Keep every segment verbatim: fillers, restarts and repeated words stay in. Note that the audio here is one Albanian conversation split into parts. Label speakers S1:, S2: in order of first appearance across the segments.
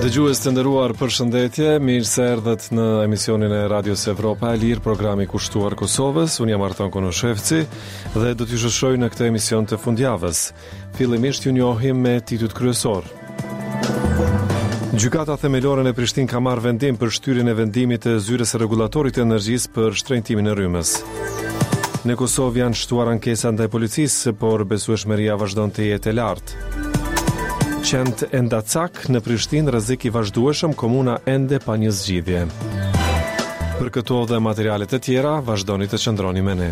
S1: Dëgjues të nderuar, përshëndetje, mirë se erdhët në emisionin e Radios Evropa e Lirë, programi kushtuar Kosovës. Unë jam Arton Konoshevci dhe do t'ju shoqëroj në këtë emision të fundjavës. Fillimisht ju njohim me titujt kryesor. Gjykata themelore në Prishtinë ka marrë vendim për shtyrjen e vendimit të zyrës së rregullatorit të energjisë për shtrejtimin e rrymës. Në Kosovë janë shtuar ankesa ndaj policisë, por besueshmëria vazhdon të jetë e lartë. Qend Endacak në Prishtinë, rrezik i vazhdueshëm, komuna ende pa një zgjidhje. Për këto dhe materialet e tjera, vazhdoni të qëndroni me ne.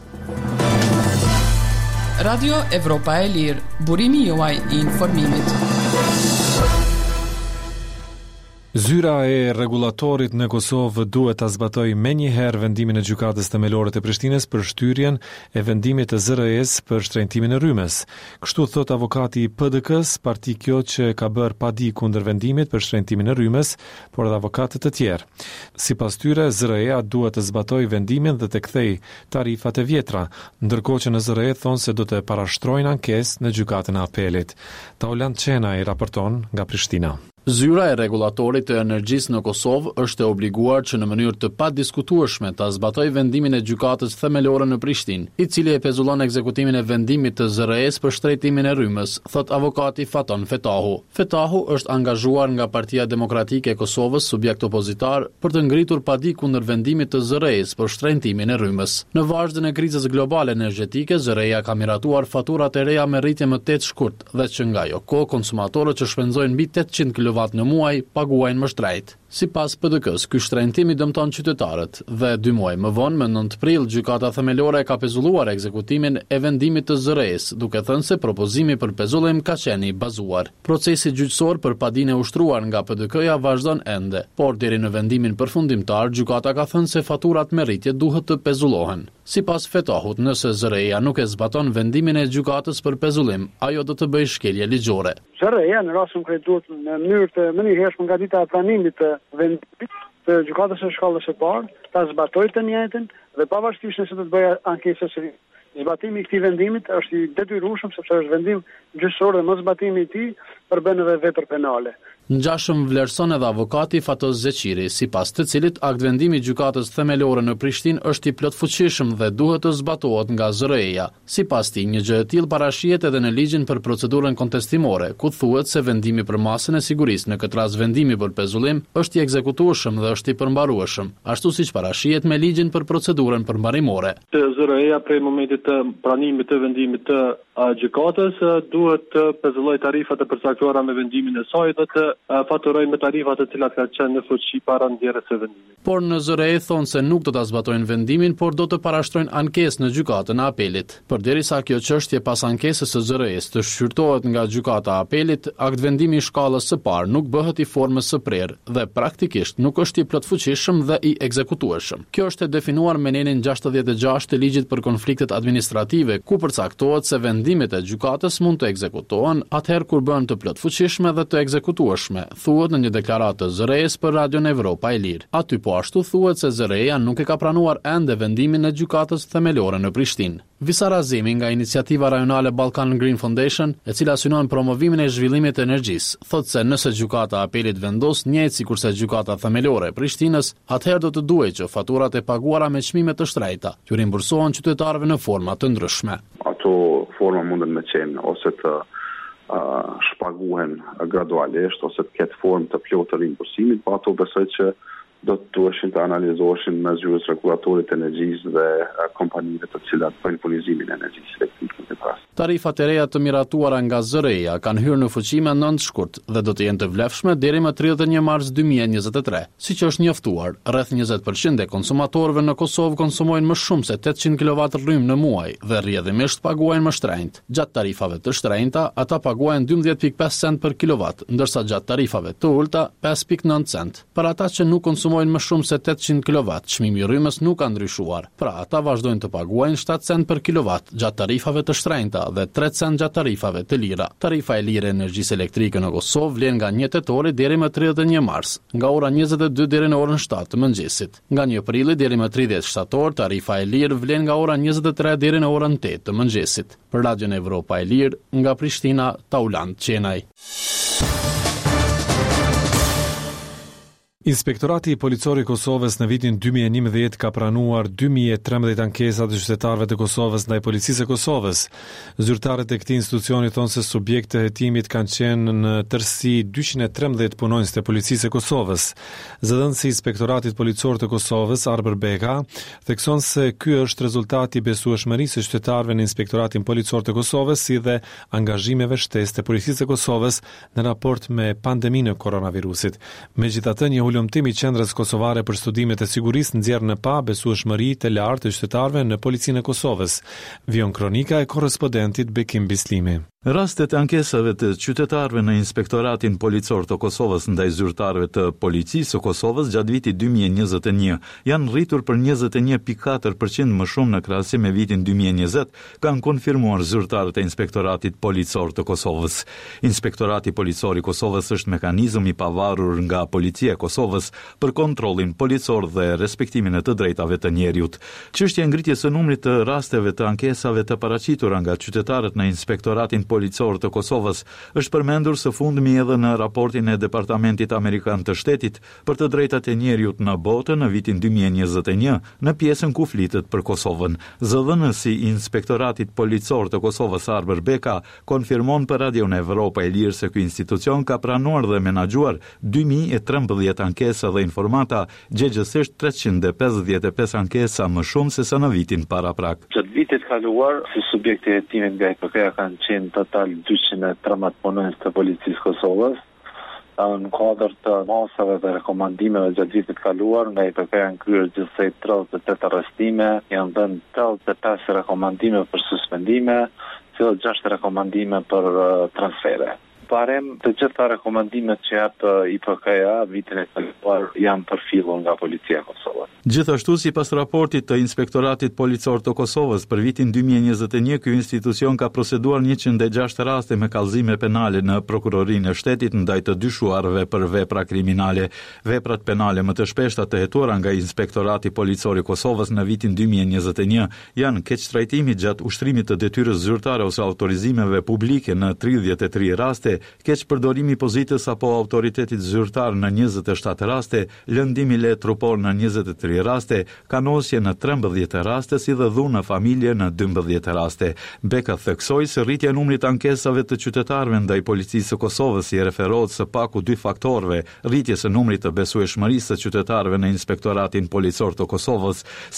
S2: Radio Evropa e Lirë, burimi juaj i informimit.
S1: Zyra e rregullatorit në Kosovë duhet ta zbatojë menjëherë vendimin e gjykatës themelore të Prishtinës për shtyrjen e vendimit të Z R E-s për shtrejtimin e rrymës. Kështu thot avokati i P D K-s, parti kjo që ka bërë padi kundër vendimit për shtrejtimin e rrymës, por edhe avokatët të tjerë. Sipas tyre, Z R E-a duhet të zbatojë vendimin dhe të kthejë tarifat e vjetra, ndërkohë që në Z R E thonë se do të parashtrojnë ankesë në gjykatën e apelit. Taulant Çenaj raporton nga Prishtina.
S3: Zyra e rregullatorit të energjisë në Kosovë është e obliguar që në mënyrë të padiskutueshme ta zbatojë vendimin e gjykatës themelore në Prishtinë, i cili e pezullon ekzekutimin e vendimit të Z R E-s për shtrejtimin e rrymës, thot avokati Faton Fetahu. Fetahu është angazhuar nga Partia Demokratike e Kosovës, subjekt opozitar, për të ngritur padi kundër vendimit të Z R E-s për shtrejtimin e rrymës. Në vazhdën e krizës globale energjetike, Z R E-ja ka miratuar faturat e reja me rritje më tetë shkurt dhe që nga ajo kohë konsumatorët që shpenzojnë mbi tetëqind kilovat në muaj paguajnë më shtrejt. Sipas P D K-s, ky shtrejtim i dëmton qytetarët dhe dy muaj më vonë, më nëntë prill, gjykata themelore ka pezulluar ekzekutimin e vendimit të Z R E-s, duke thënë se propozimi për pezullim ka qenë i bazuar. Procesi gjyqësor për padinë e ushtruar nga P D K-ja vazhdon ende, por deri në vendimin përfundimtar, gjykata ka thënë se faturat me rritje duhet të pezullohen. Sipas Fetahut, nëse Z R E-ja nuk e zbaton vendimin e gjykatës për pezullim, ajo do të bëjë shkelje ligjore.
S4: Z R E-ja në rast se duhet në mënyrë të menjëhershme nga dita e pranimit të vendimit të gjykatës së shkallës së parë, ta zbatojë të njëjtën dhe pavarësisht nëse do të bëjë ankesë së ri. Zbatimi i këtij vendimit është i detyrueshëm sepse është vendim gjyqësor dhe mos zbatimi i tij përbën edhe vepër penale.
S3: Ngjashëm vlerëson edhe avokati Fatos Zeqiri, sipas të cilit akt vendimi i gjykatës themelore në Prishtinë është i plotfuqishëm dhe duhet të zbatohet nga Z R E-ja. Sipas tij, një gjë e tillë parashihet edhe në ligjin për procedurën kontestimore, ku thuhet se vendimi për masën e sigurisë, në këtë rast vendimi për pezullim, është i ekzekutueshëm dhe është i përmbarueshëm, ashtu siç parashihet me ligjin për procedurën përmbarimore.
S5: Z R E-ja prej momentit të pranimit të vendimit të gjykatës duhet të pezullojë tarifat e përcaktuara me vendimin e saj dhe të faturojnë me tarifat të cilat kanë qenë në fuqi para ndjerjes së vendimit.
S3: Por në Z R E thonë se nuk do ta zbatojnë vendimin, por do të parashtrojnë ankesë në gjykatën e apelit. Përderisa kjo çështje pas ankesës së Z R E-s të shqyrtohet nga gjykata e apelit, akt vendimi i shkallës së parë nuk bëhet i formës së prerë dhe praktikisht nuk është i plotfuqishëm dhe i ekzekutueshëm. Kjo është e definuar me nenin gjashtëdhjetë e gjashtë të ligjit për konfliktet administrative, ku përcaktohet se vendimet e gjykatës mund të ekzekutohen atëherë kur bëhen të plotfuqishme dhe të ekzekutueshme, thuhet në një deklaratë të Z R E-s për Radion Evropa e Lirë. Aty po ashtu thuhet se Z R E-ja nuk e ka pranuar ende vendimin e gjykatës themelore në Prishtinë. Visa Razimi nga iniciativa rajonale Balkan Green Foundation, e cila synon promovimin e zhvillimit të energjisë, thotë se nëse gjykata e apelit vendos njëjtë sikurse gjykata themelore e Prishtinës, atëherë do të duhet që faturat e paguara me çmime të shtrejta t'u rimbursohen qytetarëve në forma të ndryshme.
S6: Ato forma mundën me qenë ose të uh, shpaguhen gradualisht ose të ketë formë të plotë të rimbursimit, po ato besoj që do të duheshin të analizoheshin me zyrës rregullatorit të energjisë dhe kompanive të cilat bëjnë furnizimin e energjisë elektrike në pas.
S3: Tarifat e reja të miratuara nga Z R E-ja kanë hyrë në fuqi me nëntë shkurt dhe do të jenë të vlefshme deri më tridhjetë e një mars dy mijë e njëzet e tre. Siç është njoftuar, rreth njëzet përqind e konsumatorëve në Kosovë konsumojnë më shumë se tetëqind kilowatt rrymë në muaj dhe rrjedhimisht paguajnë më shtrenjtë. Gjatë tarifave të shtrenjta, ata paguajnë dymbëdhjetë pikë pesë cent për kilowatt, ndërsa gjatë tarifave të ulta pesë pikë nëntë cent. Për ata që nuk konsumojnë më shumë se tetëqind kilowatt, çmimi i rrymës nuk ka ndryshuar. Pra, ata vazhdojnë të paguajnë shtatë cent për kilowatt gjatë tarifave të shtrenjta dhe tre cent gjatë tarifave të lira. Tarifa e lirë e energjisë elektrike në Kosovë vlen nga një tetori deri më tridhjetë e një mars, nga ora njëzet e dy deri në orën shtatë të mëngjesit. Nga një prilli deri më tridhjetë shtator, tarifa e lirë vlen nga ora njëzet e tre deri në orën tetë të mëngjesit. Për Radion Evropa e Lirë, nga Prishtina, Taulant Çenaj.
S1: Inspektorati i Policorit të Kosovës në vitin dy mijë e njëmbëdhjetë ka pranuar dy mijë e trembëdhjetë ankesa të qytetarëve të Kosovës ndaj Policisë së Kosovës. Zyrtarët e këtij institucioni thonë se subjekt të hetimit kanë qenë në tërësi dyqind e trembëdhjetë punonjës të Policisë së Kosovës. Zëdhënësi i Inspektoratit Policor të Kosovës, Arber Beka, thekson se ky është rezultati i besueshmërisë së qytetarëve në Inspektoratin Policor të Kosovës si dhe angazhimeve shtesë të Policisë së Kosovës në raport me pandeminë e koronavirusit. Megjithatë, një ulëmtim i Qendrës Kosovare për Studimet e Sigurisë nxjerr në pa besueshmëri të lartë të qytetarëve në Policinë e Kosovës. Vion kronika e korrespondentit Bekim Bislimi.
S7: Rastet e ankesave të qytetarëve në Inspektoratin Policor të Kosovës ndaj zyrtarëve të Policisë së Kosovës gjatë vitit dy mijë e njëzet e një janë rritur për njëzet e një pikë katër përqind më shumë në krahasim me vitin dy mijë e njëzet, kanë konfirmuar zyrtarët e Inspektoratit Policor të Kosovës. Inspektorati Policor i Kosovës është mekanizëm i pavarur nga Policia e Kosovës për kontrollin policor dhe respektimin e të drejtave të njeriut. Çështja e ngritjes së numrit të rasteve të ankesave të paraqitura nga qytetarët në Inspektoratin Policor të Kosovës është përmendur së fundmi edhe në raportin e Departamentit Amerikan të Shtetit për të drejtat e njeriut në botë në vitin dy mijë e njëzet e një në pjesën ku flitet për Kosovën. Zëdhënësi i Inspektoratit Policor të Kosovës Arber Beka konfirmon për Radion Evropa e Lirë se ky institucion ka pranuar dhe menaxhuar dy mijë e trembëdhjetë ankesa dhe informata, gjegjësisht treqind e pesëdhjetë e pesë ankesa më shumë se sa në vitin paraprak.
S8: Gjatë vitit kaluar, si subjekti e hetimit nga I P K-ja kanë qenë total dyqind e trembëdhjetë punonjës të Policisë Kosovës. Në kuadër të masave dhe rekomandimeve gjatë vitit kaluar, nga I P K janë kryer gjithsej tridhjetë e tetë arrestime, janë dhënë tridhjetë e pesë rekomandime për suspendime, si dhe gjashtë rekomandime për transfere. Parem të gjitha rekomandimet që jep I P K-ja vitin e kaluar janë përfillur nga Policia e Kosovës.
S7: Gjithashtu, sipas raportit të Inspektoratit Policor të Kosovës për vitin dy mijë e njëzet e një, ky institucion ka proceduar njëqind e gjashtë raste me kallëzime penale në Prokurorinë e Shtetit ndaj të dyshuarve për vepra kriminale. Veprat penale më të shpeshta të hetuara nga Inspektorati Policor i Kosovës në vitin dy mijë e njëzet e një janë keqtrajtimi gjatë ushtrimit të detyrës zyrtare ose autorizimeve publike në tridhjetë e tri raste, keq përdorimi i pozitës apo autoritetit zyrtar në njëzet e shtatë raste, lëndimi le trupor në njëzet e tri raste, kanosje në trembëdhjetë raste, si dhe dhunë në familje në dymbëdhjetë raste. Beka theksoi se rritja e numrit ankesave të qytetarëve ndaj Policisë së Kosovës i referohet së paku dy faktorëve: rritjes së numrit të besueshmërisë së qytetarëve në Inspektoratin Policor të Kosovës,